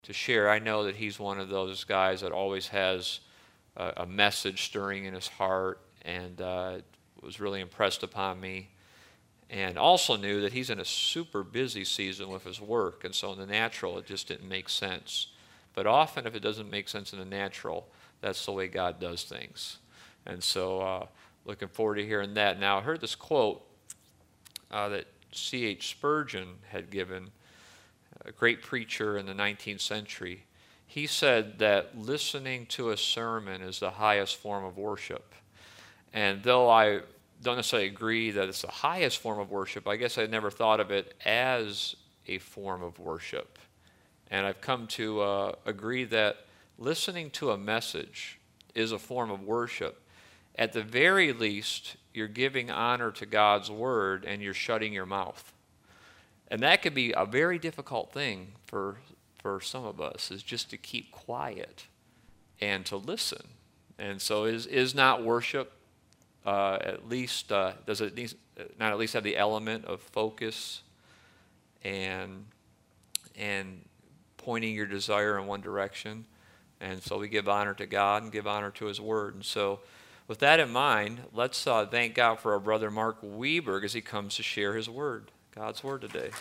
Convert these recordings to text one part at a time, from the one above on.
to share. I know that he's one of those guys that always has a message stirring in his heart, and was really impressed upon me. And also knew that he's in a super busy season with his work, and so in the natural it just didn't make sense. But often if it doesn't make sense in the natural, that's the way God does things. And so looking forward to hearing that. Now I heard this quote that C.H. Spurgeon had given, a great preacher in the 19th century. He said that listening to a sermon is the highest form of worship. And though I don't necessarily agree that it's the highest form of worship, I guess I never thought of it as a form of worship. And I've come to agree that listening to a message is a form of worship. At the very least, you're giving honor to God's word and you're shutting your mouth. And that could be a very difficult thing for some of us, is just to keep quiet and to listen. And so is not worship at least, does it not at least have the element of focus and pointing your desire in one direction? And so we give honor to God and give honor to his word. And so with that in mind, let's thank God for our brother Mark Weberg as he comes to share his word, God's word today.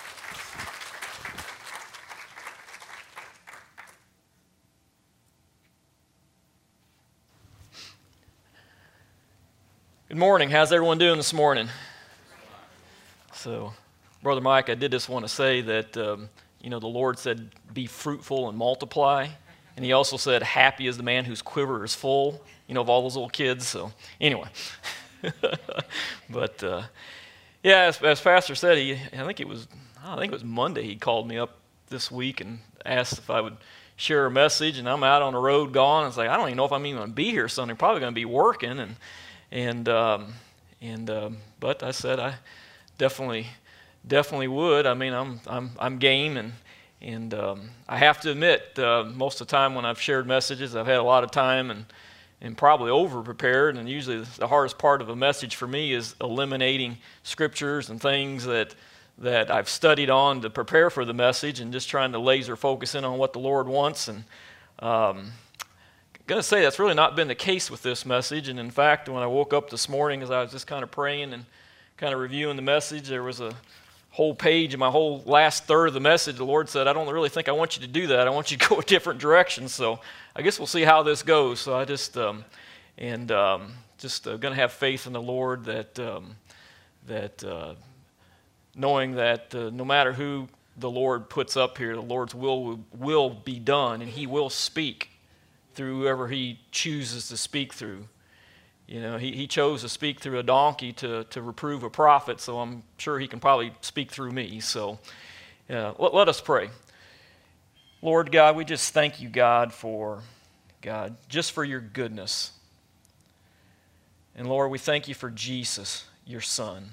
Good morning. How's everyone doing this morning? So, Brother Mike, I did just want to say that, the Lord said, be fruitful and multiply. And he also said, happy is the man whose quiver is full, of all those little kids. So, anyway. But, as Pastor said, I think it was Monday he called me up this week and asked if I would share a message. And I'm out on the road gone. It's like, I don't even know if I'm even going to be here Sunday. I'm probably going to be working. But I said I definitely would. I mean, I'm game, and I have to admit, most of the time when I've shared messages, I've had a lot of time and probably over-prepared. And usually, the hardest part of a message for me is eliminating scriptures and things that I've studied on to prepare for the message, and just trying to laser focus in on what the Lord wants. And going to say that's really not been the case with this message. And in fact, when I woke up this morning, as I was just kind of praying and kind of reviewing the message, there was a whole page in my whole last third of the message. The Lord said, I don't really think I want you to do that. I want you to go a different direction. So I guess we'll see how this goes. So I just going to have faith in the Lord that knowing that no matter who the Lord puts up here, the Lord's will be done, and he will speak through whoever he chooses to speak through. He chose to speak through a donkey to reprove a prophet, so I'm sure he can probably speak through me. So let us pray. Lord God, we just thank you, God, just for your goodness. And Lord, we thank you for Jesus, your Son.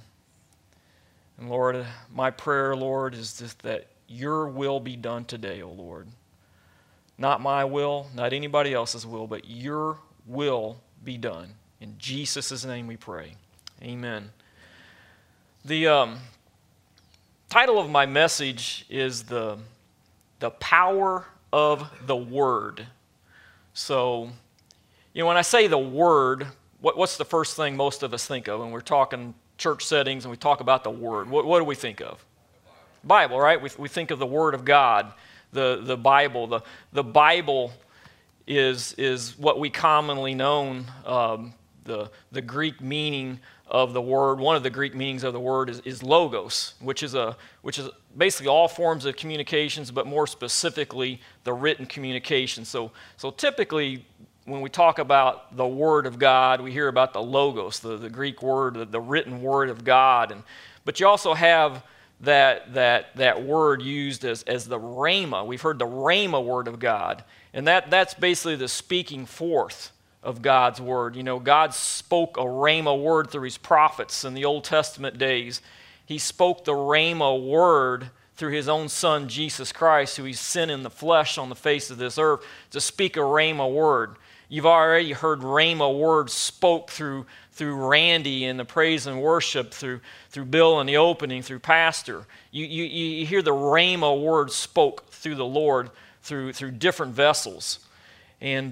And Lord, my prayer, Lord, is just that your will be done today, O Lord. Not my will, not anybody else's will, but your will be done. In Jesus' name we pray. Amen. The title of my message is the power of the Word. So, when I say the Word, what's the first thing most of us think of when we're talking church settings and we talk about the Word? What do we think of? Bible, right? We think of the Word of God. The Bible. The Bible is what we commonly know. The Greek meaning of the word, one of the Greek meanings of the word is logos, which is basically all forms of communications, but more specifically the written communication. So typically when we talk about the Word of God, we hear about the logos, the Greek word, the written Word of God, but you also have that word used as the rhema. We've heard the rhema word of God, and that's basically the speaking forth of God's word. God spoke a rhema word through his prophets in the Old Testament days. He spoke the rhema word through his own Son, Jesus Christ, who he sent in the flesh on the face of this earth to speak a rhema word. You've already heard rhema word spoke through Randy in the praise and worship, through Bill in the opening, through Pastor. You hear the rhema word spoke through the Lord through different vessels. And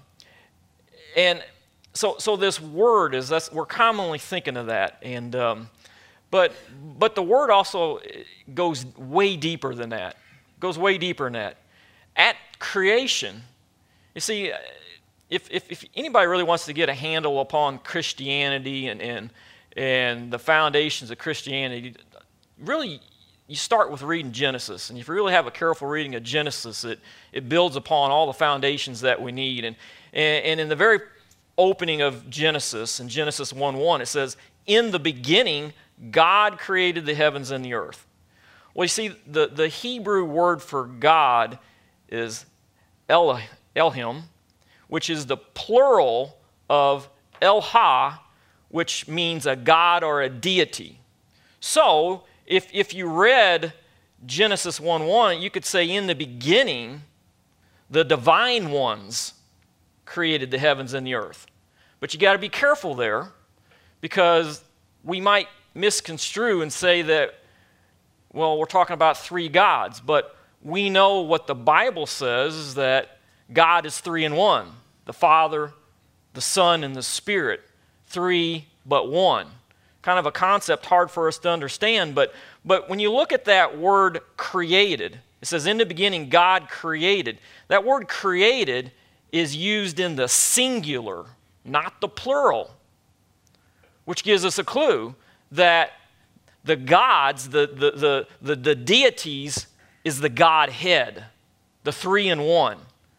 so this word we're commonly thinking of that. And but the word also goes way deeper than that. Goes way deeper than that. At creation, you see, if anybody really wants to get a handle upon Christianity and the foundations of Christianity, really, you start with reading Genesis. And if you really have a careful reading of Genesis, it builds upon all the foundations that we need. And in the very opening of Genesis, in Genesis 1:1, it says, "In the beginning, God created the heavens and the earth." Well, you see, the Hebrew word for God is Elohim, which is the plural of Elah, which means a god or a deity. So, if you read Genesis 1:1, you could say, in the beginning, the divine ones created the heavens and the earth. But you got to be careful there, because we might misconstrue and say that, well, we're talking about three gods, but we know what the Bible says is that God is three in one. The Father, the Son, and the Spirit. Three, but one. Kind of a concept hard for us to understand, but when you look at that word created, it says, in the beginning God created. That word created is used in the singular, not the plural, which gives us a clue that the gods, the deities, is the Godhead, the three in one.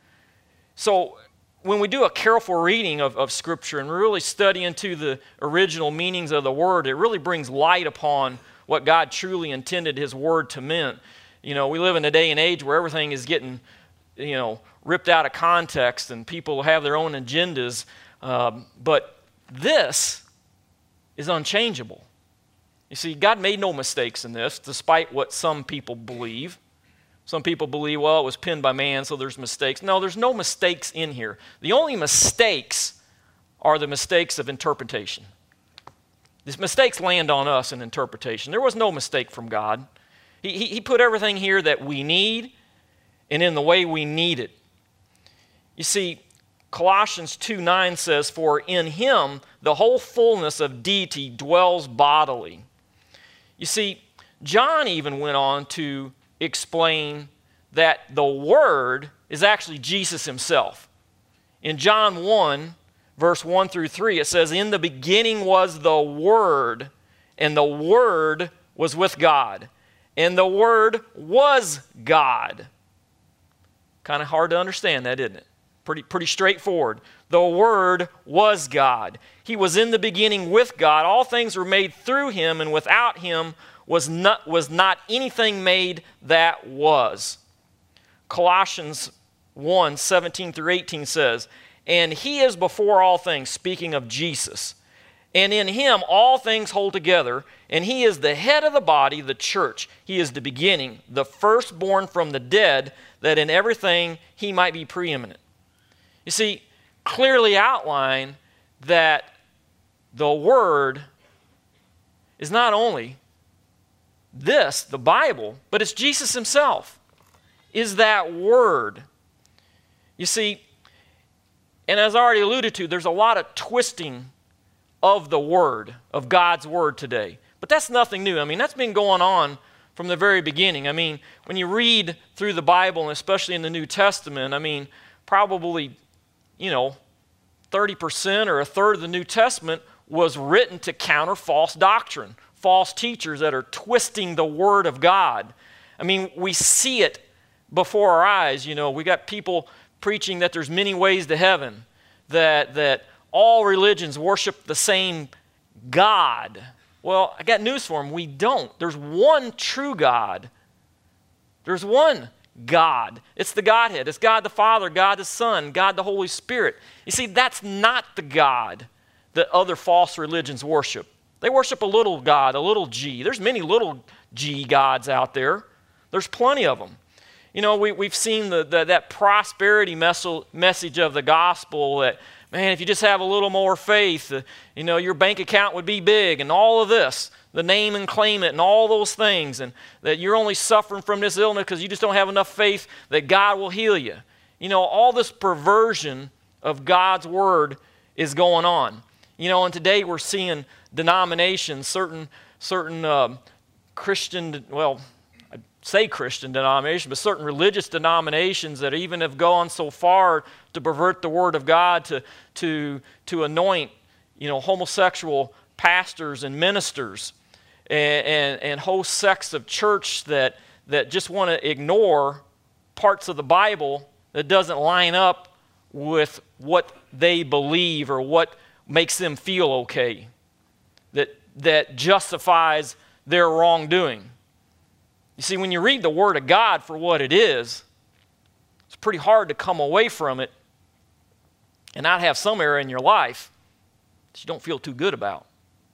So when we do a careful reading of Scripture and really study into the original meanings of the Word, it really brings light upon what God truly intended His Word to mean. You know, we live in a day and age where everything is getting, ripped out of context and people have their own agendas, but this is unchangeable. You see, God made no mistakes in this, despite what some people believe. Some people believe, well, it was penned by man, so there's mistakes. No, there's no mistakes in here. The only mistakes are the mistakes of interpretation. These mistakes land on us in interpretation. There was no mistake from God. He put everything here that we need and in the way we need it. You see, Colossians 2:9 says, "For in Him the whole fullness of deity dwells bodily." You see, John even went on to explain that the Word is actually Jesus Himself. In John 1, verse 1 through 3, it says, "In the beginning was the Word, and the Word was with God, and the Word was God." Kind of hard to understand that, isn't it? Pretty straightforward. The Word was God. He was in the beginning with God. All things were made through Him, and without Him was not anything made that was. Colossians 1:17 through 18 says, "And He is before all things," speaking of Jesus. "And in Him all things hold together, and He is the head of the body, the church. He is the beginning, the firstborn from the dead, that in everything He might be preeminent." You see, clearly outlined that the Word is not only this, the Bible, but it's Jesus Himself is that Word. You see, and as I already alluded to, there's a lot of twisting of the Word, of God's Word today. But that's nothing new. I mean, that's been going on from the very beginning. I mean, when you read through the Bible, and especially in the New Testament, I mean, probably, 30% or a third of the New Testament was written to counter false doctrine, false teachers that are twisting the Word of God. I mean, we see it before our eyes. We got people preaching that there's many ways to heaven, that all religions worship the same God. Well, I got news for them. We don't. There's one true God. There's one God. It's the Godhead. It's God the Father, God the Son, God the Holy Spirit. You see, that's not the God that other false religions worship. They worship a little God, a little g. There's many little g gods out there. There's plenty of them. We've seen that prosperity message of the gospel that Man, if you just have a little more faith, your bank account would be big, and all of this, the name and claim it and all those things, and that you're only suffering from this illness because you just don't have enough faith that God will heal you. All this perversion of God's word is going on. And today we're seeing denominations, certain Christian, I'd say Christian denominations, but certain religious denominations that even have gone so far to pervert the word of God to anoint, homosexual pastors and ministers and whole sects of church that just want to ignore parts of the Bible that doesn't line up with what they believe or what makes them feel okay, that justifies their wrongdoing. You see, when you read the Word of God for what it is, it's pretty hard to come away from it and not have some area in your life that you don't feel too good about.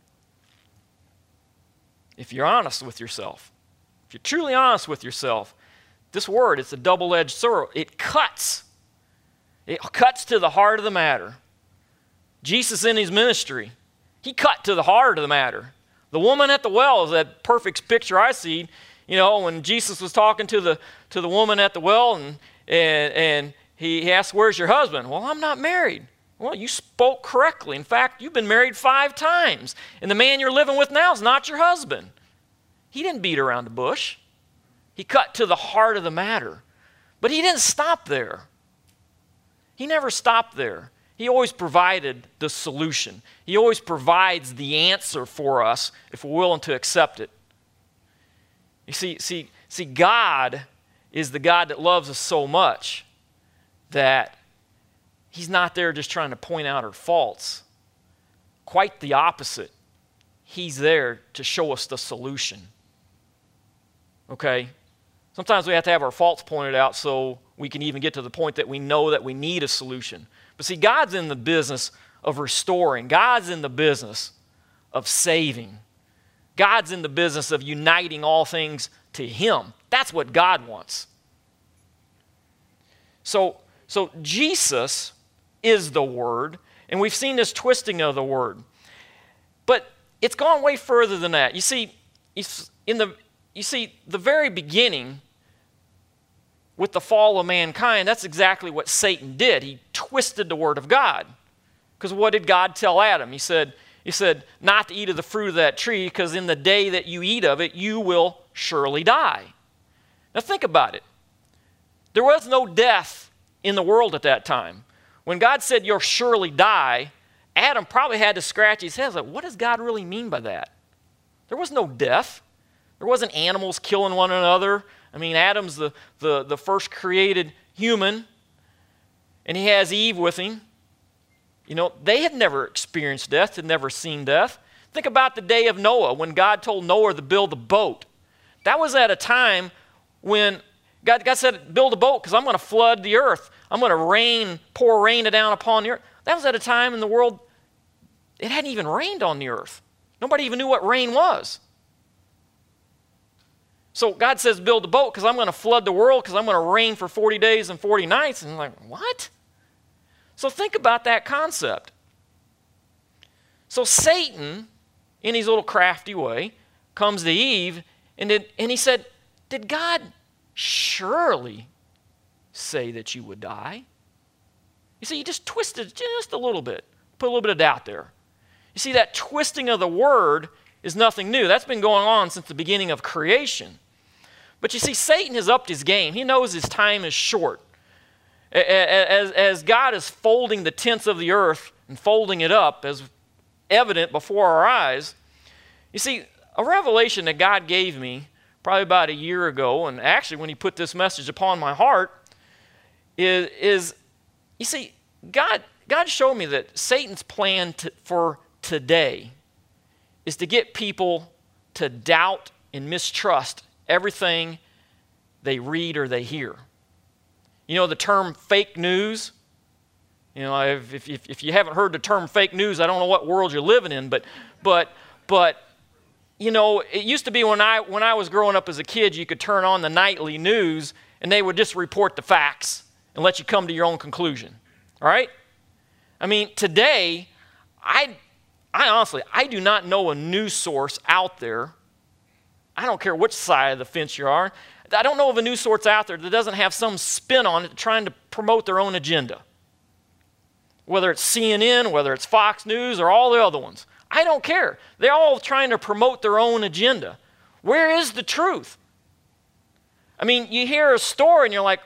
If you're honest with yourself, if you're truly honest with yourself, this word, it's a double-edged sword. It cuts. It cuts to the heart of the matter. Jesus in his ministry, he cut to the heart of the matter. The woman at the well is that perfect picture I see. When Jesus was talking to the woman at the well, and he asked, "Where's your husband?" "Well, I'm not married." "Well, you spoke correctly. In fact, you've been married 5 times, and the man you're living with now is not your husband." He didn't beat around the bush. He cut to the heart of the matter. But he didn't stop there. He never stopped there. He always provided the solution. He always provides the answer for us if we're willing to accept it. You see, God is the God that loves us so much that he's not there just trying to point out our faults. Quite the opposite. He's there to show us the solution. Okay? Sometimes we have to have our faults pointed out so we can even get to the point that we know that we need a solution. But see, God's in the business of restoring. God's in the business of saving. God's in the business of uniting all things to him. That's what God wants. So Jesus is the Word, and we've seen this twisting of the Word. But it's gone way further than that. You see, the very beginning, with the fall of mankind, that's exactly what Satan did. He twisted the word of God. Because what did God tell Adam? He said, not to eat of the fruit of that tree, because in the day that you eat of it, you will surely die. Now think about it. There was no death in the world at that time. When God said you'll surely die, Adam probably had to scratch his head. Like, what does God really mean by that? There was no death. There wasn't animals killing one another. I mean, Adam's the first created human, and he has Eve with him. They had never experienced death, had never seen death. Think about the day of Noah, when God told Noah to build a boat. That was at a time when God said, build a boat because I'm going to flood the earth. I'm going to pour rain down upon the earth. That was at a time in the world, it hadn't even rained on the earth. Nobody even knew what rain was. So God says, build a boat because I'm going to flood the world because I'm going to rain for 40 days and 40 nights. And I'm like, what? So think about that concept. So Satan, in his little crafty way, comes to Eve and he said, did God surely say that you would die? You see, he just twisted just a little bit, put a little bit of doubt there. You see, that twisting of the word is nothing new. That's been going on since the beginning of creation. But you see, Satan has upped his game. He knows his time is short. As God is folding the tents of the earth and folding it up as evident before our eyes, you see, a revelation that God gave me probably about a year ago, and actually when he put this message upon my heart, is you see, God showed me that Satan's plan for today is to get people to doubt and mistrust everything they read or they hear. The term fake news, if you haven't heard the term fake news, I don't know what world you're living in, but it used to be when I was growing up as a kid, you could turn on the nightly news and they would just report the facts and let you come to your own conclusion. All right? I mean, today, I honestly, I do not know a news source out there. I don't care which side of the fence you are. I don't know of a news source out there that doesn't have some spin on it trying to promote their own agenda. Whether it's CNN, whether it's Fox News, or all the other ones. I don't care. They're all trying to promote their own agenda. Where is the truth? I mean, you hear a story and you're like,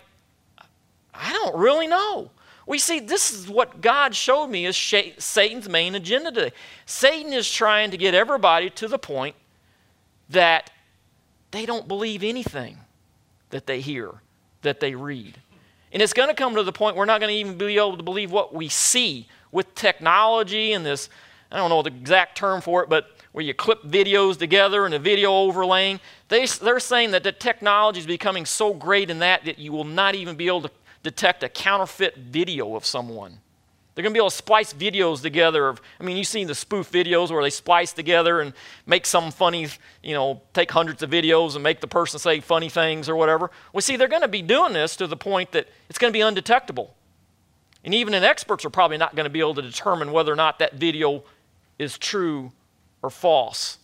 I don't really know. We see this is what God showed me is Satan's main agenda today. Satan is trying to get everybody to the point that they don't believe anything that they hear, that they read. And it's going to come to the point we're not going to even be able to believe what we see with technology and this, I don't know the exact term for it, but where you clip videos together and a video overlaying. They're saying that the technology is becoming so great in that you will not even be able to detect a counterfeit video of someone. They're going to be able to splice videos together. You've seen the spoof videos where they splice together and make some funny, take hundreds of videos and make the person say funny things or whatever. Well, see, they're going to be doing this to the point that it's going to be undetectable. And even experts are probably not going to be able to determine whether or not that video is true or false.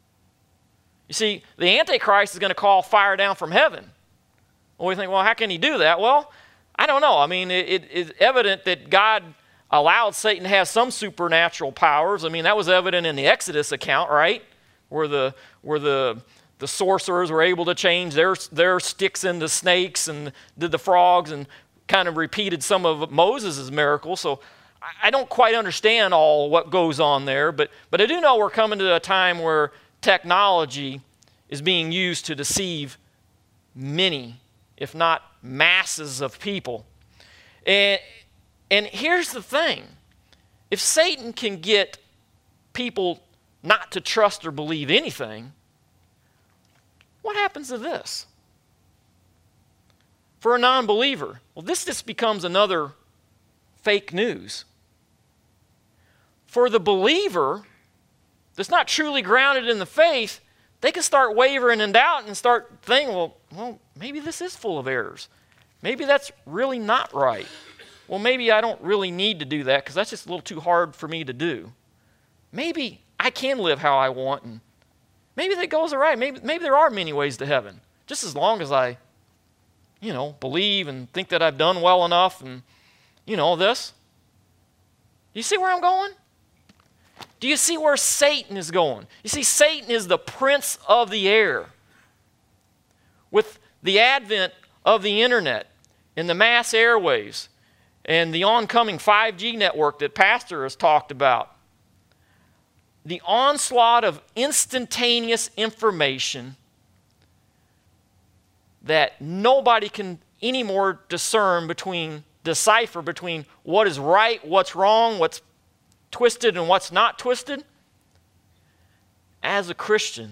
You see, the Antichrist is going to call fire down from heaven. Well, we think, well, how can he do that? Well, I don't know. It's evident that God allowed Satan to have some supernatural powers. That was evident in the Exodus account, right? Where the sorcerers were able to change their sticks into snakes and did the frogs and kind of repeated some of Moses' miracles. So I don't quite understand all what goes on there, but I do know we're coming to a time where technology is being used to deceive many, if not masses of people. And here's the thing. If Satan can get people not to trust or believe anything, what happens to this? For a non-believer, well, this just becomes another fake news. For the believer that's not truly grounded in the faith, they can start wavering in doubt and start thinking, well, maybe this is full of errors. Maybe that's really not right. Well, maybe I don't really need to do that because that's just a little too hard for me to do. Maybe I can live how I want, and maybe that goes all right. Maybe there are many ways to heaven, just as long as I, believe and think that I've done well enough and, this. You see where I'm going? Do you see where Satan is going? You see, Satan is the prince of the air. With the advent of the internet and the mass airwaves and the oncoming 5G network that Pastor has talked about, the onslaught of instantaneous information that nobody can anymore decipher between what is right, what's wrong, what's twisted and what's not twisted. As a Christian,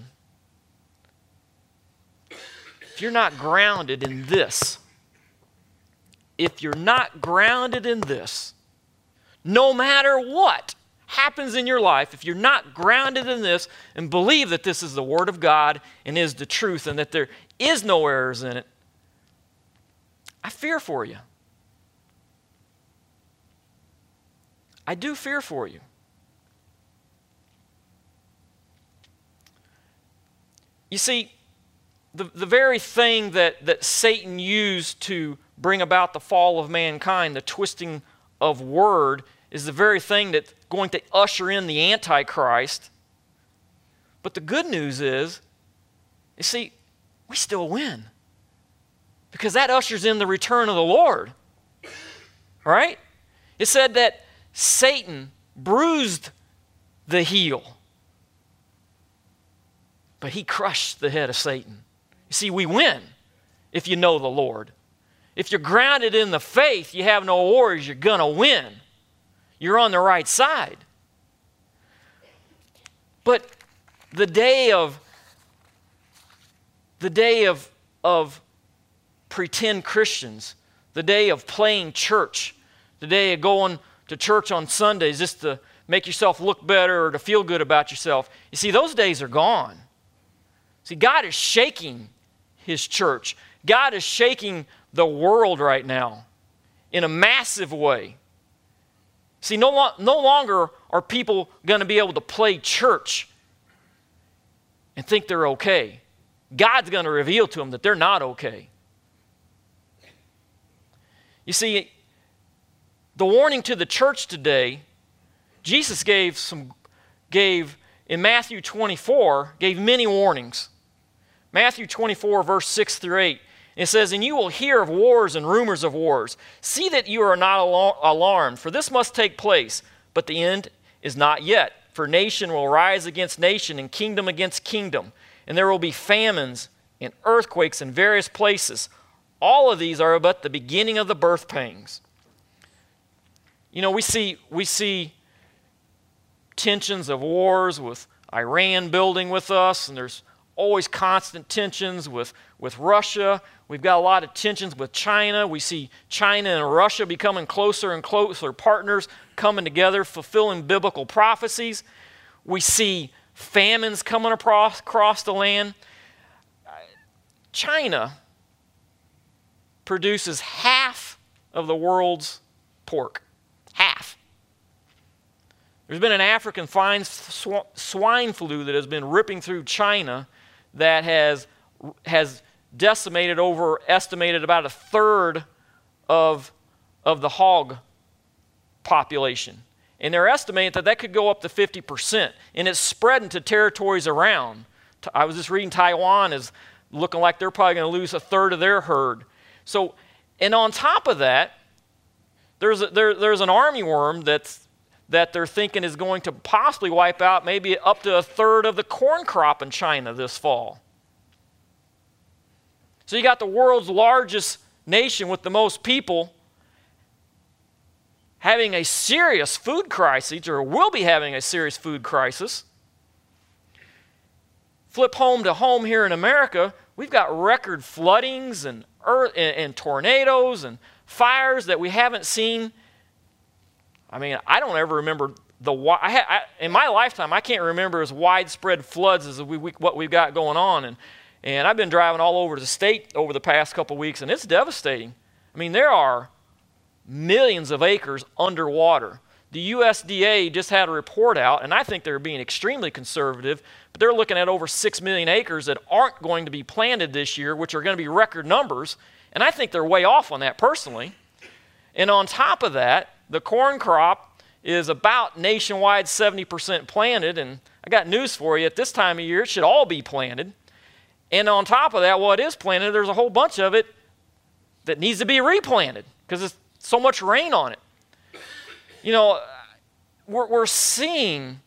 if you're not grounded in this, no matter what happens in your life, if you're not grounded in this and believe that this is the Word of God and is the truth and that there is no errors in it, I fear for you. I do fear for you. You see, the very thing that Satan used to bring about the fall of mankind, the twisting of word, is the very thing that's going to usher in the Antichrist. But the good news is, you see, we still win. Because that ushers in the return of the Lord. All right? It said that Satan bruised the heel, but he crushed the head of Satan. You see, we win if you know the Lord. If you're grounded in the faith, you have no worries, you're going to win. You're on the right side. But the day of pretend Christians, the day of playing church, the day of going to church on Sundays just to make yourself look better or to feel good about yourself. You see, those days are gone. See, God is shaking His church. God is shaking the world right now in a massive way. See, no longer are people going to be able to play church and think they're okay. God's going to reveal to them that they're not okay. You see, the warning to the church today, Jesus gave in Matthew 24, gave many warnings. Matthew 24, verse 6 through 8. It says, "And you will hear of wars and rumors of wars. See that you are not alarmed, for this must take place, but the end is not yet. For nation will rise against nation, and kingdom against kingdom. And there will be famines and earthquakes in various places. All of these are but the beginning of the birth pangs." You know, we see tensions of wars with Iran building with us, and there's always constant tensions with Russia. We've got a lot of tensions with China. We see China and Russia becoming closer and closer partners, coming together, fulfilling biblical prophecies. We see famines coming across the land. China produces half of the world's pork. Half. There's been an African swine flu that has been ripping through China that has decimated estimated about a third of the hog population. And they're estimating that could go up to 50%. And it's spreading to territories around. I was just reading Taiwan is looking like they're probably going to lose a third of their herd. So, and on top of that, there's an armyworm that they're thinking is going to possibly wipe out maybe up to a third of the corn crop in China this fall. So you got the world's largest nation with the most people having a serious food crisis, or will be having a serious food crisis. Flip home to home here in America, we've got record floodings and tornadoes and fires that we haven't seen. I mean, I don't ever remember in my lifetime, I can't remember as widespread floods as what we've got going on. And I've been driving all over the state over the past couple of weeks, and it's devastating. I mean, there are millions of acres underwater. The USDA just had a report out, and I think they're being extremely conservative, but they're looking at over 6 million acres that aren't going to be planted this year, which are going to be record numbers, and I think they're way off on that personally. And on top of that, the corn crop is about nationwide 70% planted, and I got news for you. At this time of year, it should all be planted. And on top of that, what is planted, there's a whole bunch of it that needs to be replanted because there's so much rain on it. You know, we're seeing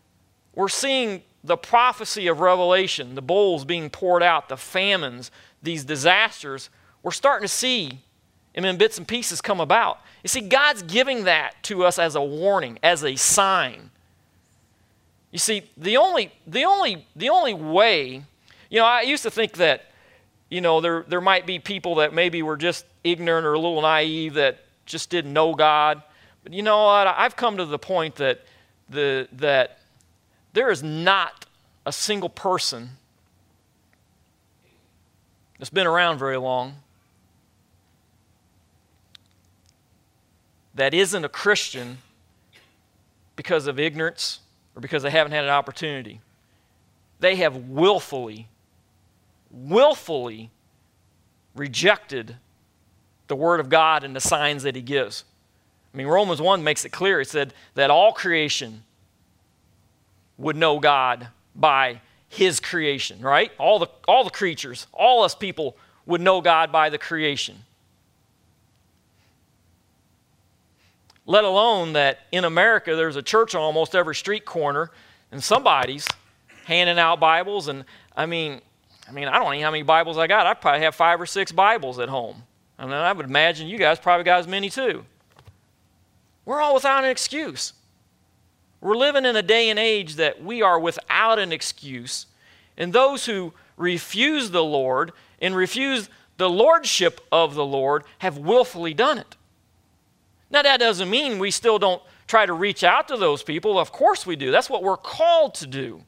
the prophecy of Revelation, the bowls being poured out, the famines, these disasters. We're starting to see them in bits and pieces come about. You see, God's giving that to us as a warning, as a sign. You see, the only way, you know, I used to think that, you know, there might be people that maybe were just ignorant or a little naive that just didn't know God. But you know what? I've come to the point that that there is not a single person that's been around very long that isn't a Christian because of ignorance or because they haven't had an opportunity. They have willfully rejected the Word of God and the signs that He gives. I mean, Romans 1 makes it clear. It said that all creation would know God by His creation, right? All the creatures, all us people would know God by the creation. Let alone that in America there's a church on almost every street corner and somebody's handing out Bibles. And I mean, I don't know how many Bibles I got. I probably have 5 or 6 Bibles at home. I mean, I would imagine you guys probably got as many too. We're all without an excuse. We're living in a day and age that we are without an excuse. And those who refuse the Lord and refuse the lordship of the Lord have willfully done it. Now, that doesn't mean we still don't try to reach out to those people. Of course we do. That's what we're called to do.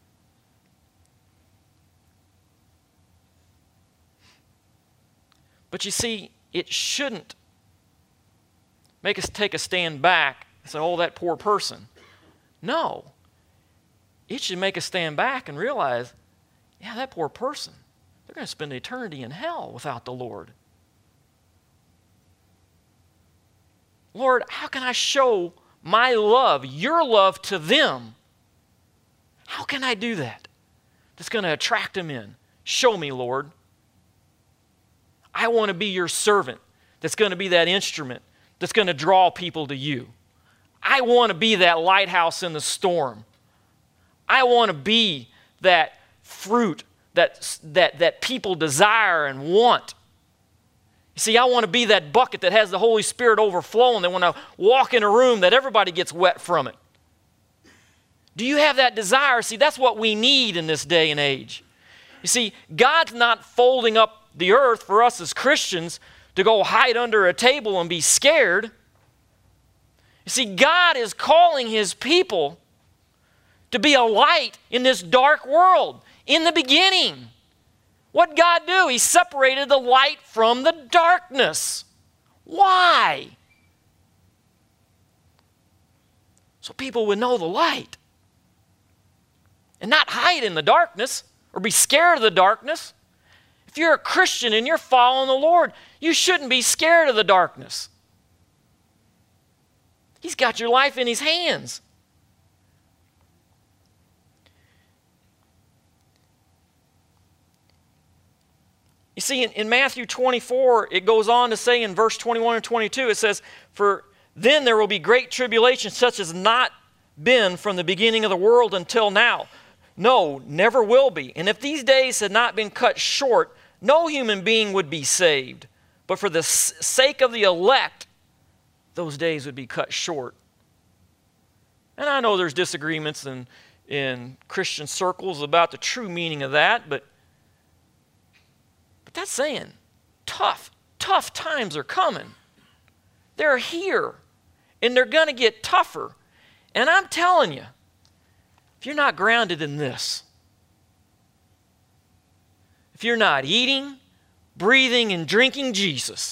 But you see, it shouldn't make us take a stand back and say, oh, that poor person. No. It should make us stand back and realize, yeah, that poor person, they're going to spend eternity in hell without the Lord. Lord, how can I show my love, your love to them? How can I do that? That's going to attract them in. Show me, Lord. I want to be your servant that's going to be that instrument that's going to draw people to you. I want to be that lighthouse in the storm. I want to be that fruit that people desire and want. You see, I want to be that bucket that has the Holy Spirit overflowing, that when I walk in a room that everybody gets wet from it. Do you have that desire? See, that's what we need in this day and age. You see, God's not folding up the earth for us as Christians to go hide under a table and be scared. You see, God is calling His people to be a light in this dark world. In the beginning, what did God do? He separated the light from the darkness. Why? So people would know the light and not hide in the darkness or be scared of the darkness. If you're a Christian and you're following the Lord, you shouldn't be scared of the darkness. He's got your life in His hands. You see, in Matthew 24, it goes on to say in verse 21 and 22, it says, "For then there will be great tribulation such as not been from the beginning of the world until now. No, never will be. And if these days had not been cut short, no human being would be saved. But for the sake of the elect, those days would be cut short." And I know there's disagreements in Christian circles about the true meaning of that, but that's saying tough times are coming. They're here, and they're going to get tougher. And I'm telling you, if you're not grounded in this, if you're not eating, breathing, and drinking Jesus,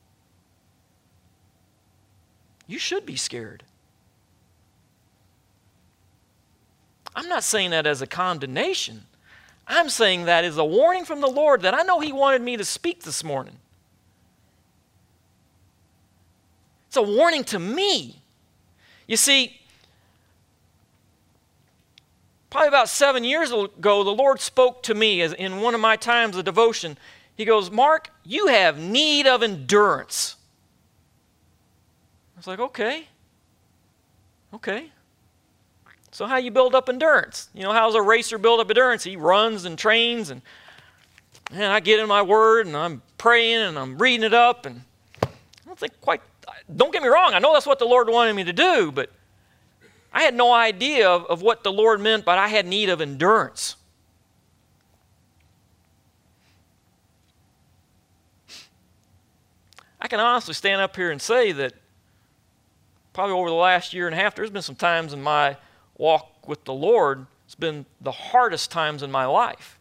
you should be scared. I'm not saying that as a condemnation. I'm saying that as a warning from the Lord that I know He wanted me to speak this morning. It's a warning to me. You see, probably about 7 years ago, the Lord spoke to me as in one of my times of devotion. He goes, "Mark, you have need of endurance." I was like, okay. So how you build up endurance? You know, how does a racer build up endurance? He runs and trains, and I get in my word, and I'm praying, and I'm reading it up, and I don't get me wrong, I know that's what the Lord wanted me to do, but I had no idea of what the Lord meant, but I had need of endurance. I can honestly stand up here and say that probably over the last year and a half, there's been some times in my walk with the Lord, it's been the hardest times in my life.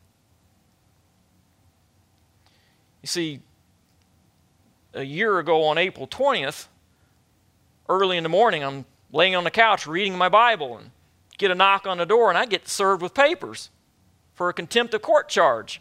You see, a year ago on April 20th, early in the morning, I'm laying on the couch reading my Bible and get a knock on the door, and I get served with papers for a contempt of court charge.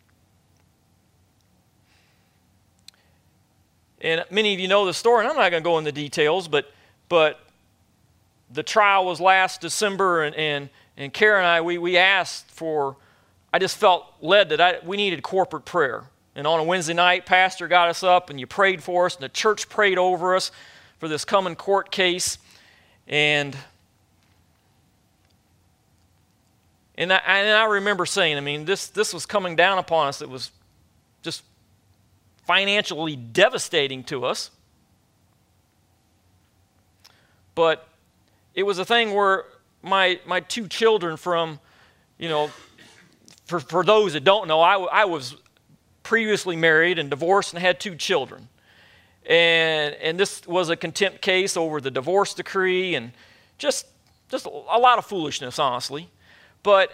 And many of you know the story, and I'm not going to go into details, but the trial was last December, and Karen and I, we asked for, I just felt led that we needed corporate prayer. And on a Wednesday night, Pastor got us up, and you prayed for us, and the church prayed over us for this coming court case. And I remember saying, this was coming down upon us. It was just financially devastating to us. But it was a thing where my two children from, for those that don't know, I was previously married and divorced and had two children. And this was a contempt case over the divorce decree and just a lot of foolishness, honestly. But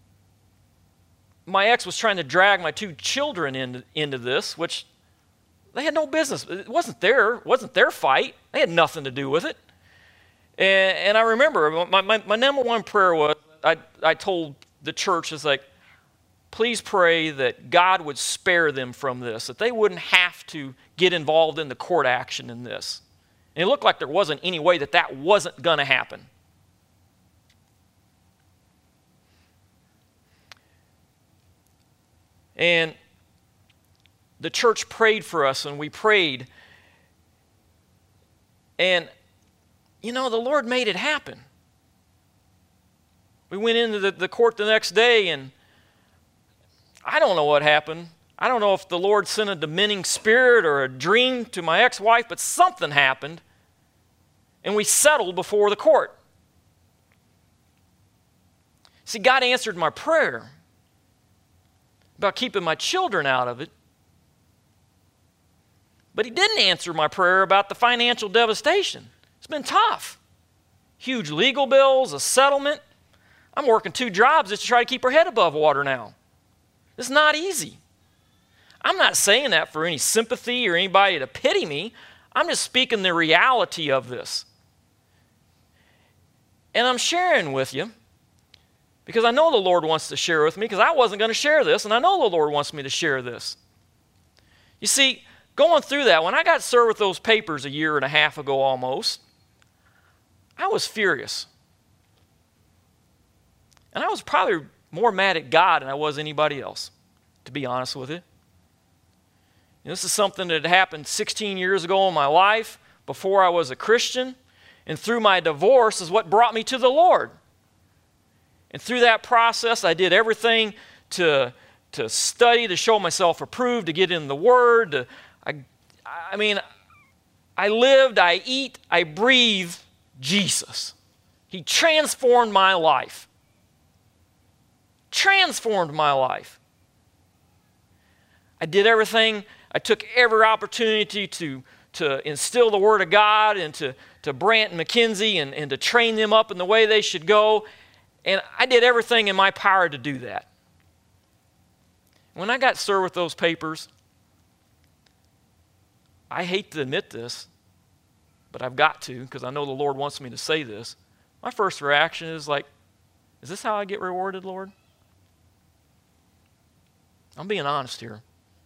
my ex was trying to drag my two children into this, which They had no business. It wasn't their fight. They had nothing to do with it. And I remember my number one prayer was, I told the church, is like, please pray that God would spare them from this, that they wouldn't have to get involved in the court action in this. And it looked like there wasn't any way that wasn't going to happen. And the church prayed for us, and we prayed. And, the Lord made it happen. We went into the court the next day, and I don't know what happened. I don't know if the Lord sent a dementing spirit or a dream to my ex-wife, but something happened, and we settled before the court. See, God answered my prayer about keeping my children out of it, but He didn't answer my prayer about the financial devastation. It's been tough. Huge legal bills, a settlement. I'm working 2 jobs just to try to keep her head above water now. It's not easy. I'm not saying that for any sympathy or anybody to pity me. I'm just speaking the reality of this. And I'm sharing with you because I know the Lord wants to share with me, because I wasn't going to share this, and I know the Lord wants me to share this. You see, going through that, when I got served with those papers a year and a half ago almost, I was furious. And I was probably more mad at God than I was anybody else, to be honest with you. This is something that happened 16 years ago in my life, before I was a Christian, and through my divorce is what brought me to the Lord. And through that process, I did everything to study, to show myself approved, to get in the Word. I lived, I eat, I breathe Jesus. He transformed my life. Transformed my life. I did everything. I took every opportunity to instill the Word of God into Brant and McKenzie and to train them up in the way they should go. And I did everything in my power to do that. When I got served with those papers, I hate to admit this, but I've got to, because I know the Lord wants me to say this. My first reaction is like, is this how I get rewarded, Lord? I'm being honest here.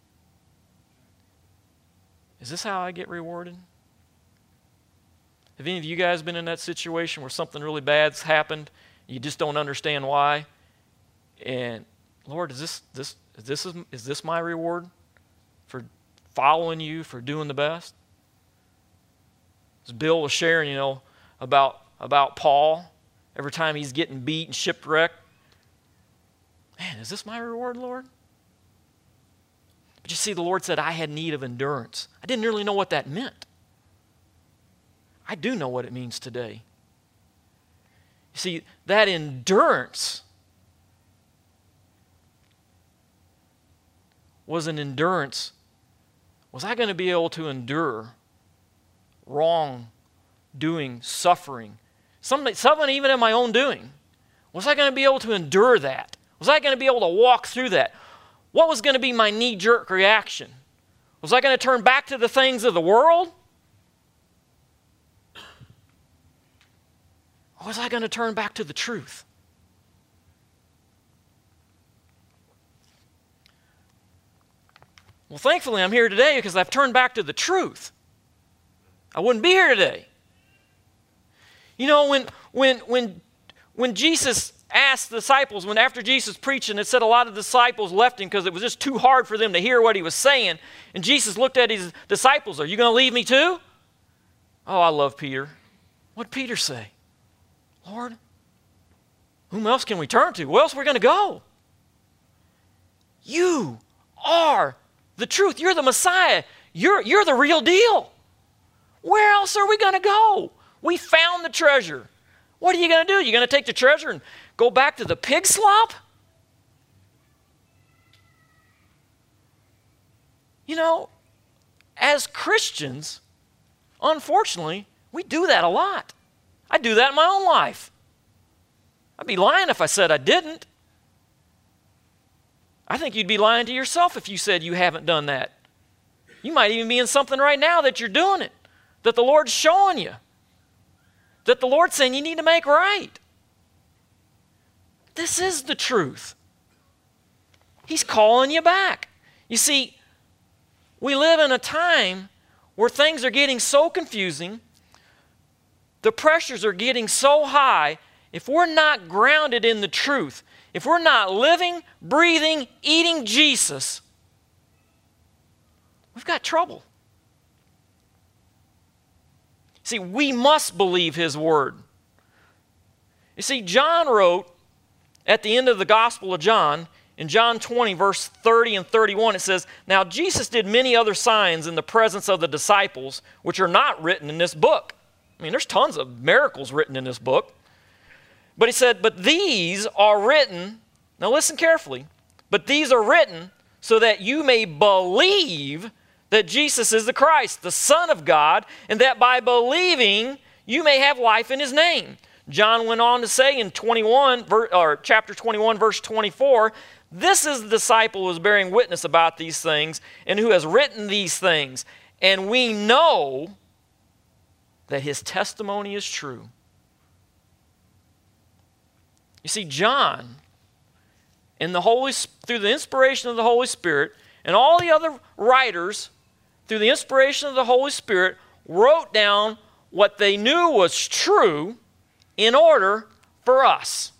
Is this how I get rewarded? Have any of you guys been in that situation where something really bad's happened, you just don't understand why? And Lord, is this my reward for following you, for doing the best? As Bill was sharing, about Paul, every time he's getting beat and shipwrecked. Man, is this my reward, Lord? But you see, the Lord said I had need of endurance. I didn't really know what that meant. I do know what it means today. You see, that endurance was an endurance. Was I going to be able to endure wrongdoing, suffering, something even in my own doing? Was I going to be able to endure that? Was I going to be able to walk through that? What was going to be my knee-jerk reaction? Was I going to turn back to the things of the world? Or was I going to turn back to the truth? Well, thankfully, I'm here today because I've turned back to the truth. I wouldn't be here today. When Jesus asked the disciples, after Jesus preached, and it said a lot of disciples left him because it was just too hard for them to hear what he was saying, and Jesus looked at his disciples, are you going to leave me too? Oh, I love Peter. What did Peter say? Lord, whom else can we turn to? Where else are we going to go? You are the truth. You're the Messiah. You're the real deal. Where else are we going to go? We found the treasure. What are you going to do? You're going to take the treasure and go back to the pig slop? As Christians, unfortunately, we do that a lot. I do that in my own life. I'd be lying if I said I didn't. I think you'd be lying to yourself if you said you haven't done that. You might even be in something right now that you're doing it, that the Lord's showing you, that the Lord's saying you need to make right. This is the truth. He's calling you back. You see, we live in a time where things are getting so confusing, the pressures are getting so high. If we're not grounded in the truth, if we're not living, breathing, eating Jesus, we've got trouble. See, we must believe His Word. You see, John wrote at the end of the Gospel of John, in John 20, verse 30 and 31, it says, "Now Jesus did many other signs in the presence of the disciples, which are not written in this book." I mean, there's tons of miracles written in this book. But he said, "But these are written," now listen carefully, "but these are written so that you may believe that Jesus is the Christ, the Son of God, and that by believing you may have life in His name." John went on to say in chapter 21, verse 24, "This is the disciple who is bearing witness about these things and who has written these things. And we know that his testimony is true." You see, John, through the inspiration of the Holy Spirit, and all the other writers, through the inspiration of the Holy Spirit, wrote down what they knew was true in order for us.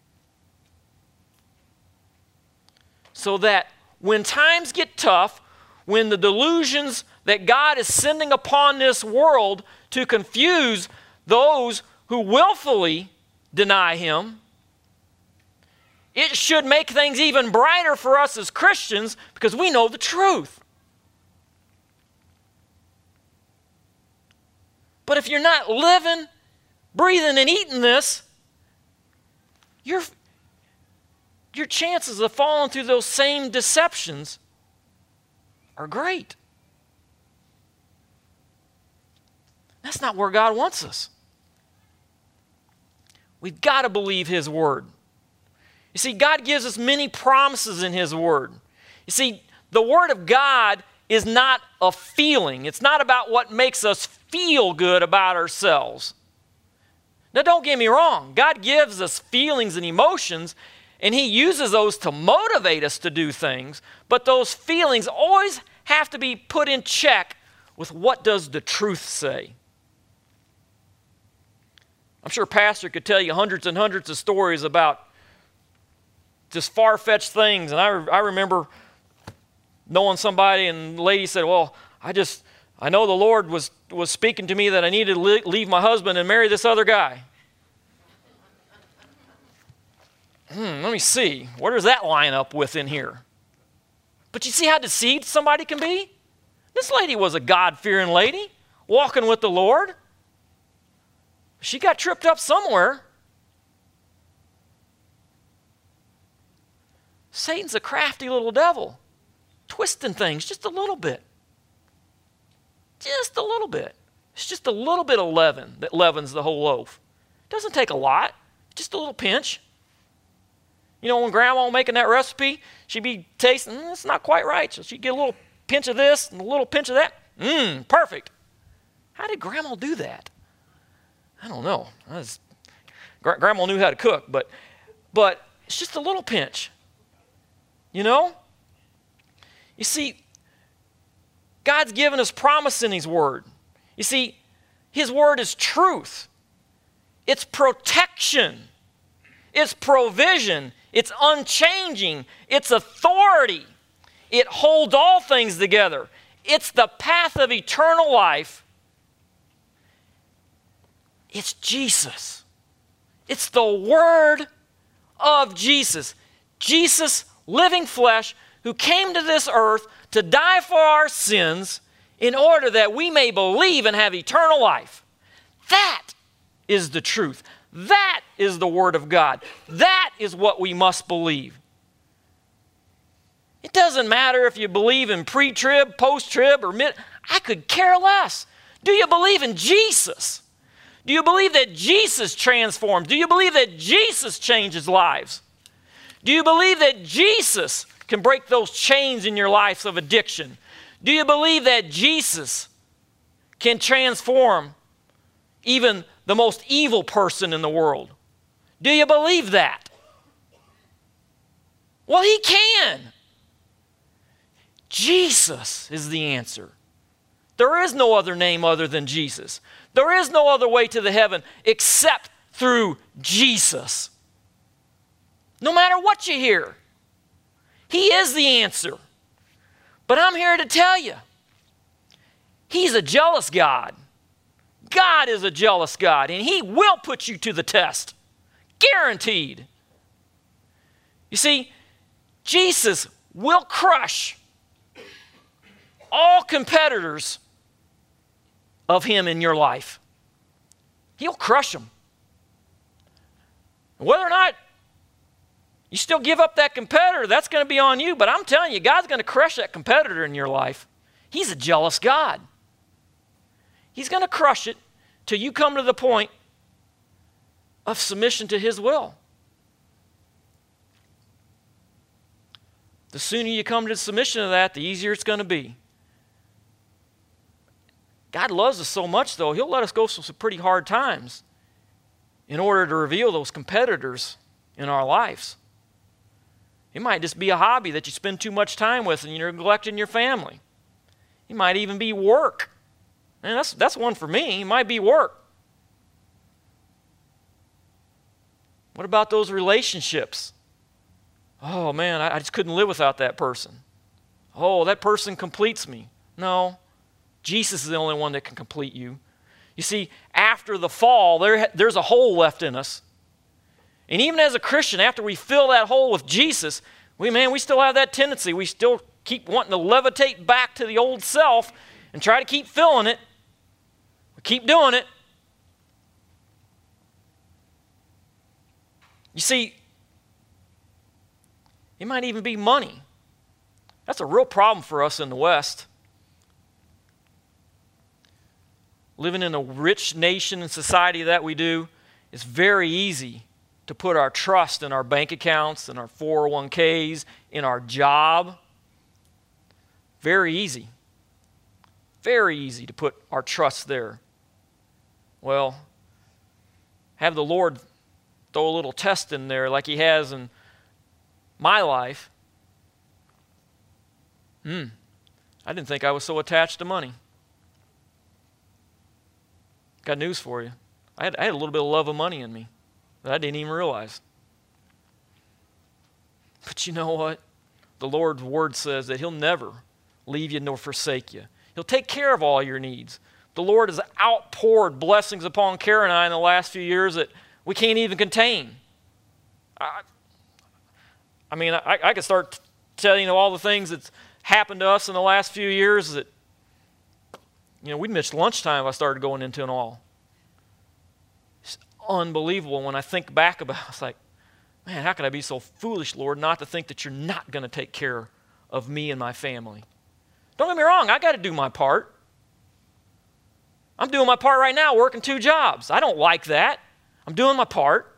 So that when times get tough, when the delusions that God is sending upon this world to confuse those who willfully deny Him, it should make things even brighter for us as Christians because we know the truth. But if you're not living, breathing, and eating this, your chances of falling through those same deceptions are great. That's not where God wants us. We've got to believe His Word. You see, God gives us many promises in His Word. You see, the Word of God is not a feeling. It's not about what makes us feel good about ourselves. Now, don't get me wrong. God gives us feelings and emotions, and He uses those to motivate us to do things, but those feelings always have to be put in check with what does the truth say. I'm sure Pastor could tell you hundreds and hundreds of stories about just far-fetched things, and I remember knowing somebody, and the lady said, "Well, I know the Lord was speaking to me that I needed to leave my husband and marry this other guy." Let me see. Where does that line up with in here? But you see how deceived somebody can be? This lady was a God-fearing lady, walking with the Lord. She got tripped up somewhere. Satan's a crafty little devil, twisting things just a little bit. Just a little bit. It's just a little bit of leaven that leavens the whole loaf. It doesn't take a lot, just a little pinch. You know, when Grandma was making that recipe, she'd be tasting, it's not quite right. So she'd get a little pinch of this and a little pinch of that. Perfect. How did Grandma do that? I don't know. Grandma knew how to cook, but it's just a little pinch. You know? You see, God's given us promise in His Word. You see, His Word is truth. It's protection. It's provision. It's unchanging. It's authority. It holds all things together. It's the path of eternal life. It's Jesus. It's the Word of Jesus. Jesus, living flesh, who came to this earth to die for our sins in order that we may believe and have eternal life. That is the truth. That is the Word of God. That is what we must believe. It doesn't matter if you believe in pre-trib, post-trib, or mid. I could care less. Do you believe in Jesus? Do you believe that Jesus transforms? Do you believe that Jesus changes lives? Do you believe that Jesus can break those chains in your life of addiction? Do you believe that Jesus can transform even the most evil person in the world? Do you believe that? Well, He can. Jesus is the answer. There is no other name other than Jesus. There is no other way to the heaven except through Jesus. No matter what you hear, He is the answer. But I'm here to tell you, He's a jealous God. God is a jealous God, and He will put you to the test. Guaranteed. You see, Jesus will crush all competitors of Him in your life. He'll crush them. Whether or not you still give up that competitor, that's going to be on you. But I'm telling you, God's going to crush that competitor in your life. He's a jealous God. He's going to crush it till you come to the point of submission to His will. The sooner you come to submission to that, the easier it's going to be. God loves us so much, though, He'll let us go through some pretty hard times in order to reveal those competitors in our lives. It might just be a hobby that you spend too much time with and you're neglecting your family. It might even be work. And that's one for me. It might be work. What about those relationships? Oh, man, I just couldn't live without that person. Oh, that person completes me. No, Jesus is the only one that can complete you. You see, after the fall, there's a hole left in us. And even as a Christian, after we fill that hole with Jesus, we still have that tendency. We still keep wanting to levitate back to the old self and try to keep filling it. We keep doing it. You see, it might even be money. That's a real problem for us in the West. Living in a rich nation and society that we do, it's very easy to put our trust in our bank accounts, in our 401ks, in our job. Very easy. Very easy to put our trust there. Well, have the Lord throw a little test in there like He has in my life. I didn't think I was so attached to money. Got news for you. I had a little bit of love of money in me that I didn't even realize. But you know what? The Lord's word says that He'll never leave you nor forsake you. He'll take care of all your needs. The Lord has outpoured blessings upon Kara and I in the last few years that we can't even contain. I could start telling you all the things that's happened to us in the last few years that, we'd missed lunchtime if I started going into it all. It's unbelievable when I think back about it. It's like, man, how can I be so foolish, Lord, not to think that You're not going to take care of me and my family? Don't get me wrong, I got to do my part. I'm doing my part right now, working 2 jobs. I don't like that. I'm doing my part.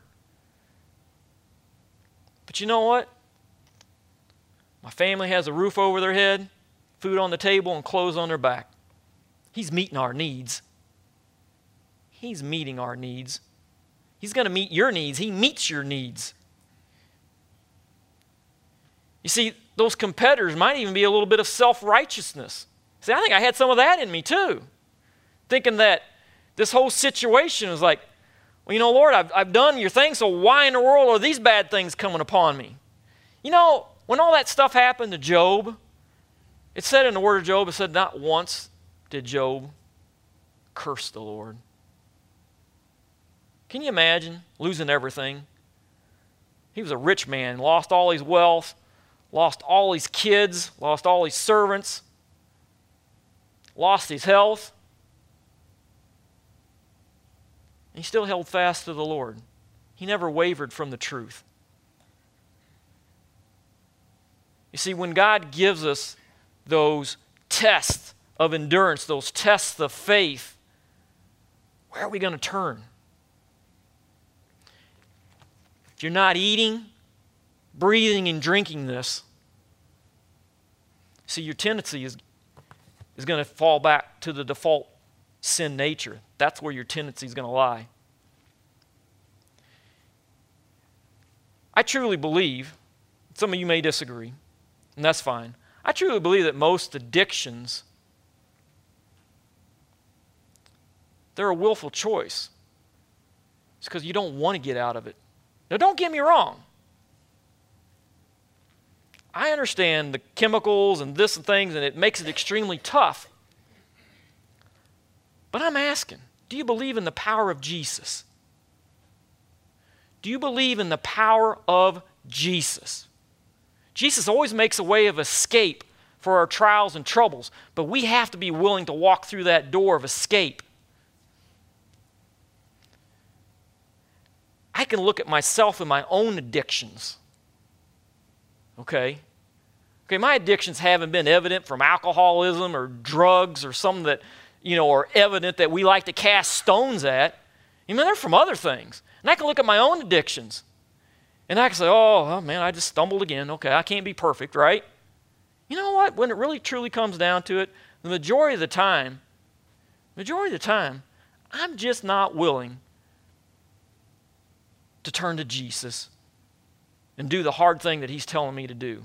But you know what? My family has a roof over their head, food on the table, and clothes on their back. He's meeting our needs. He's meeting our needs. He's going to meet your needs. He meets your needs. You see, those competitors might even be a little bit of self-righteousness. See, I think I had some of that in me too. Thinking that this whole situation was like, well, Lord, I've done your thing, so why in the world are these bad things coming upon me? When all that stuff happened to Job, it said in the word of Job, it said not once did Job curse the Lord. Can you imagine losing everything? He was a rich man, lost all his wealth, lost all his kids, lost all his servants, lost his health. He still held fast to the Lord. He never wavered from the truth. You see, when God gives us those tests of endurance, those tests of faith, where are we going to turn? If you're not eating, breathing, and drinking this, see, your tendency is is going to fall back to the default sin nature. That's where your tendency is going to lie. I truly believe, some of you may disagree, and that's fine. I truly believe that most addictions, they're a willful choice. It's because you don't want to get out of it. Now, don't get me wrong. I understand the chemicals and this and things, and it makes it extremely tough. But I'm asking, do you believe in the power of Jesus? Do you believe in the power of Jesus? Jesus always makes a way of escape for our trials and troubles, but we have to be willing to walk through that door of escape. I can look at myself and my own addictions. Okay, my addictions haven't been evident from alcoholism or drugs or something that, are evident that we like to cast stones at. They're from other things. And I can look at my own addictions. And I can say, oh man, I just stumbled again. Okay, I can't be perfect, right? You know what? When it really truly comes down to it, the majority of the time, I'm just not willing to turn to Jesus and do the hard thing that He's telling me to do.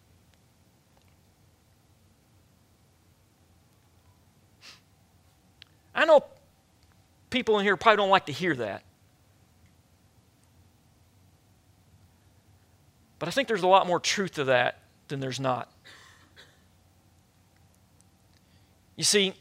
I know people in here probably don't like to hear that. But I think there's a lot more truth to that than there's not. You see,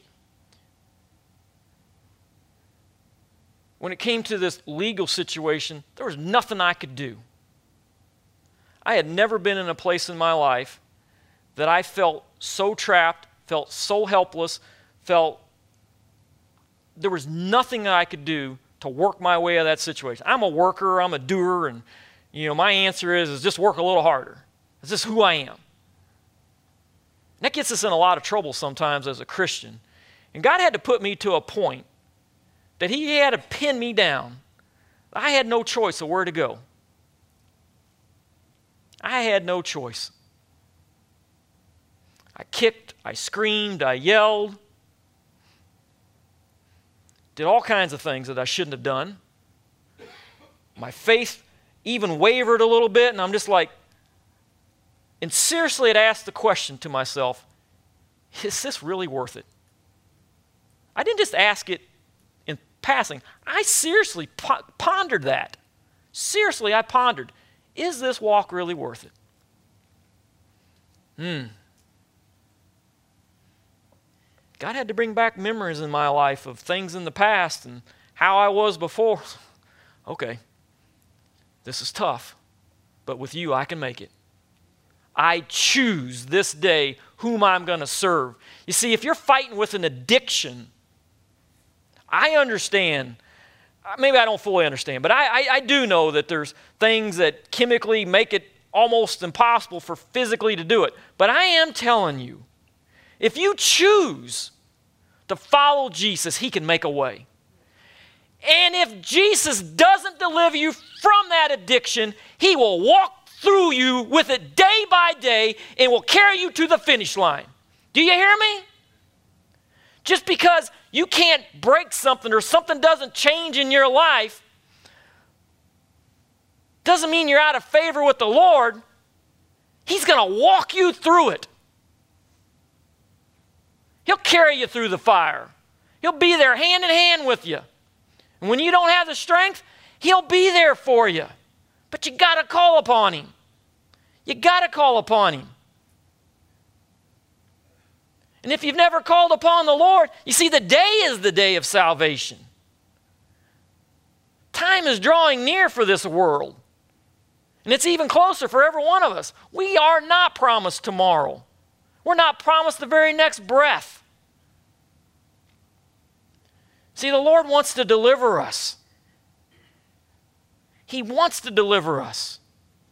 when it came to this legal situation, there was nothing I could do. I had never been in a place in my life that I felt so trapped, felt so helpless, felt there was nothing I could do to work my way out of that situation. I'm a worker, I'm a doer, and my answer is just work a little harder. It's just who I am. And that gets us in a lot of trouble sometimes as a Christian. And God had to put me to a point that He had to pin me down. I had no choice of where to go. I had no choice. I kicked, I screamed, I yelled, did all kinds of things that I shouldn't have done. My faith even wavered a little bit, and I'm just like, and seriously I'd asked the question to myself, is this really worth it? I didn't just ask it in passing. I seriously pondered that. Seriously, I pondered, is this walk really worth it? God had to bring back memories in my life of things in the past and how I was before. Okay, this is tough, but with you I can make it. I choose this day whom I'm going to serve. You see, if you're fighting with an addiction, I understand. Maybe I don't fully understand, but I do know that there's things that chemically make it almost impossible for physically to do it. But I am telling you, if you choose to follow Jesus, He can make a way. And if Jesus doesn't deliver you from that addiction, He will walk through you with it day by day and will carry you to the finish line. Do you hear me? Just because you can't break something or something doesn't change in your life doesn't mean you're out of favor with the Lord. He's going to walk you through it. He'll carry you through the fire. He'll be there hand in hand with you. And when you don't have the strength, He'll be there for you. But you got to call upon Him. You got to call upon Him. And if you've never called upon the Lord, you see, the day is the day of salvation. Time is drawing near for this world. And it's even closer for every one of us. We are not promised tomorrow. We're not promised the very next breath. See, the Lord wants to deliver us. He wants to deliver us.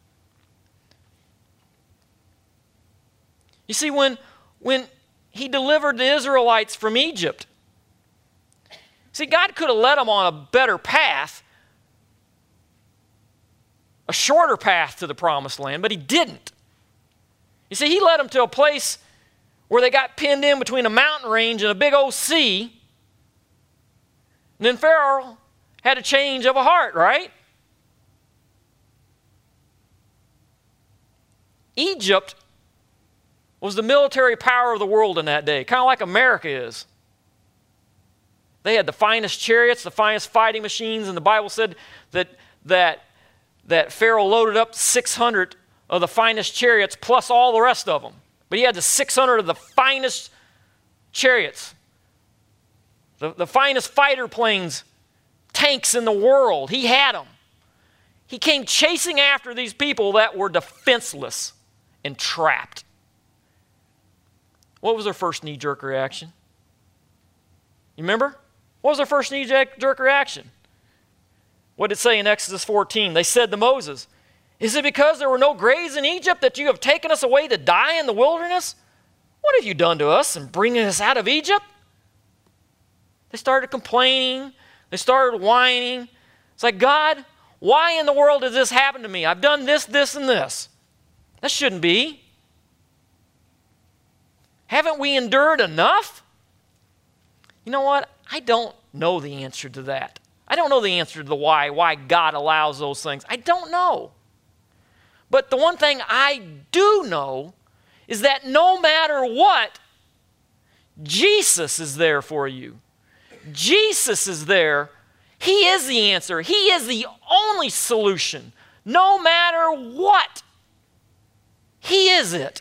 You see, when He delivered the Israelites from Egypt, see, God could have led them on a better path, a shorter path to the promised land, but He didn't. You see, He led them to a place where they got pinned in between a mountain range and a big old sea. And then Pharaoh had a change of a heart, right? Egypt was the military power of the world in that day, kind of like America is. They had the finest chariots, the finest fighting machines, and the Bible said that Pharaoh loaded up 600 of the finest chariots plus all the rest of them. But he had the 600 of the finest chariots, the finest fighter planes, tanks in the world. He had them. He came chasing after these people that were defenseless and trapped. What was their first knee-jerk reaction? You remember? What was their first knee-jerk reaction? What did it say in Exodus 14? They said to Moses, "Is it because there were no graves in Egypt that you have taken us away to die in the wilderness? What have you done to us in bringing us out of Egypt?" They started complaining. They started whining. It's like, God, why in the world did this happen to me? I've done this, this, and this. That shouldn't be. Haven't we endured enough? You know what? I don't know the answer to that. I don't know the answer to the why God allows those things. I don't know. But the one thing I do know is that no matter what, Jesus is there for you. Jesus is there. He is the answer. He is the only solution. No matter what, He is it.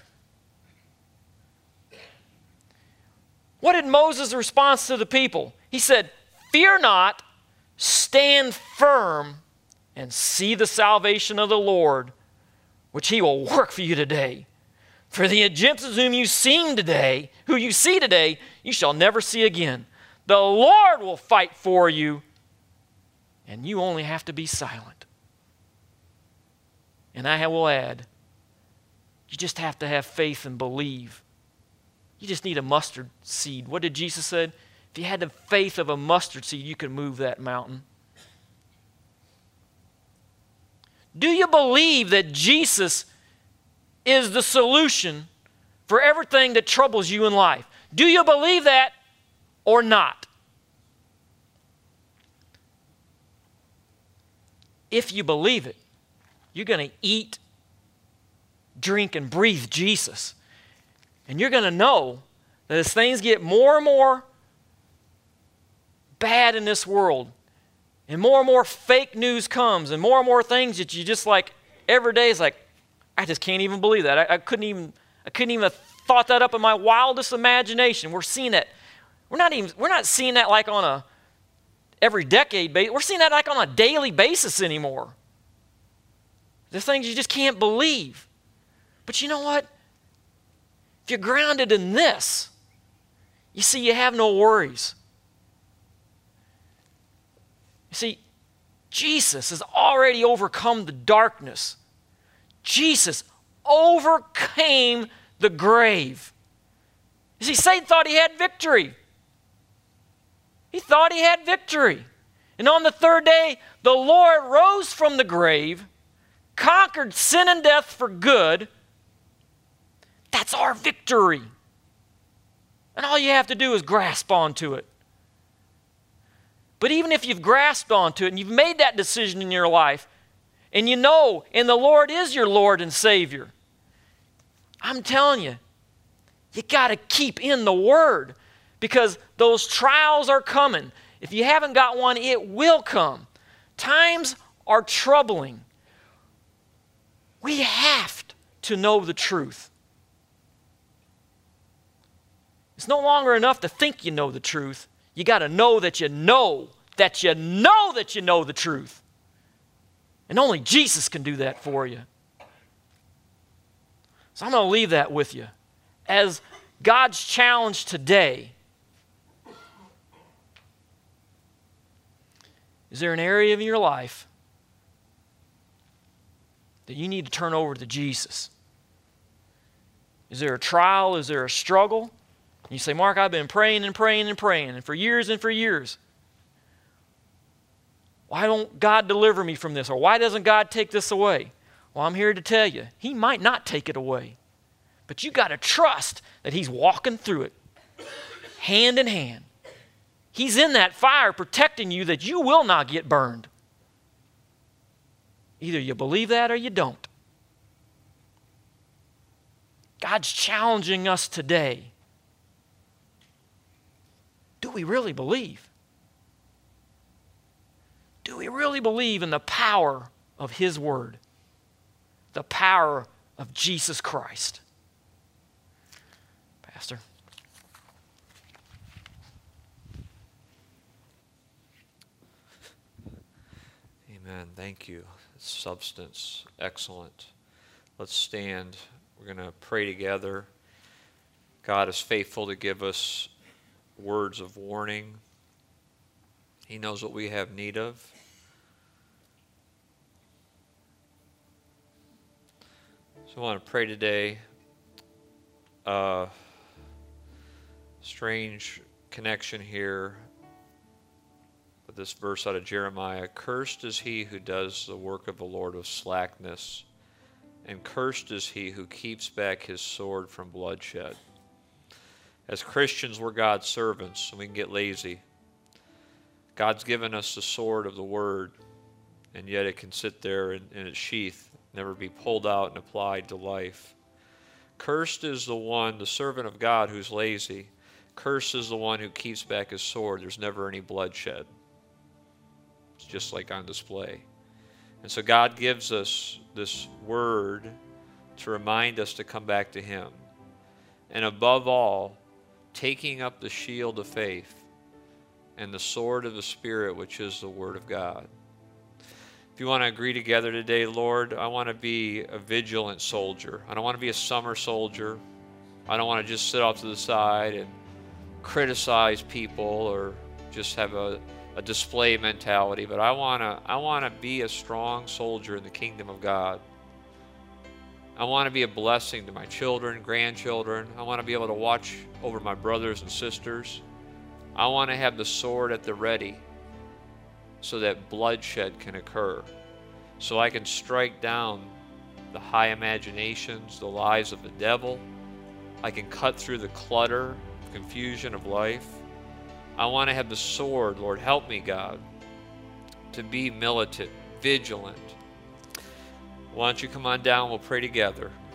What did Moses' response to the people? He said, "Fear not, stand firm, and see the salvation of the Lord, which He will work for you today. For the Egyptians whom you see today, you shall never see again. The Lord will fight for you, and you only have to be silent." And I will add, you just have to have faith and believe. You just need a mustard seed. What did Jesus say? If you had the faith of a mustard seed, you could move that mountain. Do you believe that Jesus is the solution for everything that troubles you in life? Do you believe that or not? If you believe it, you're going to eat, drink, and breathe Jesus. And you're going to know that as things get more and more bad in this world, and more fake news comes, and more things that you just like every day is like, I just can't even believe that. I couldn't even have thought that up in my wildest imagination. We're seeing that. We're not seeing that like on a every decade basis. We're seeing that like on a daily basis anymore. There's things you just can't believe. But you know what? If you're grounded in this, you see, you have no worries. You see, Jesus has already overcome the darkness. Jesus overcame the grave. You see, Satan thought he had victory. He thought he had victory. And on the third day, the Lord rose from the grave, conquered sin and death for good. That's our victory. And all you have to do is grasp onto it. But even if you've grasped onto it and you've made that decision in your life, and you know, and the Lord is your Lord and Savior, I'm telling you, you got to keep in the Word, because those trials are coming. If you haven't got one, it will come. Times are troubling. We have to know the truth. It's no longer enough to think you know the truth. You got to know that you know that you know that you know the truth. And only Jesus can do that for you. So I'm going to leave that with you. As God's challenge today, is there an area of your life that you need to turn over to Jesus? Is there a trial? Is there a struggle? And you say, Mark, I've been praying and praying and praying, and for years and for years. Why don't God deliver me from this? Or why doesn't God take this away? Well, I'm here to tell you, He might not take it away. But you got to trust that He's walking through it, hand in hand. He's in that fire protecting you that you will not get burned. Either you believe that or you don't. God's challenging us today. Do we really believe? Do we really believe in the power of His Word? The power of Jesus Christ? Pastor. Amen. Thank you. Substance. Excellent. Let's stand. We're going to pray together. God is faithful to give us words of warning. He knows what we have need of. So I want to pray today. Strange connection here with this verse out of Jeremiah. Cursed is he who does the work of the Lord with slackness, and cursed is he who keeps back his sword from bloodshed. As Christians, we're God's servants, and we can get lazy. God's given us the sword of the Word, and yet it can sit there in its sheath, never be pulled out and applied to life. Cursed is the one, the servant of God, who's lazy. Cursed is the one who keeps back his sword. There's never any bloodshed. It's just like on display. And so God gives us this word to remind us to come back to Him. And above all, taking up the shield of faith and the sword of the Spirit, which is the Word of God. If you want to agree together today, Lord, I want to be a vigilant soldier. I don't want to be a summer soldier. I don't want to just sit off to the side and criticize people or just have a display mentality, but I want to be a strong soldier in the kingdom of God. I want to be a blessing to my children, grandchildren. I want to be able to watch over my brothers and sisters. I want to have the sword at the ready so that bloodshed can occur, so I can strike down the high imaginations, the lies of the devil. I can cut through the clutter, confusion of life. I want to have the sword. Lord, help me, God, to be militant, vigilant. Why don't you come on down? We'll pray together.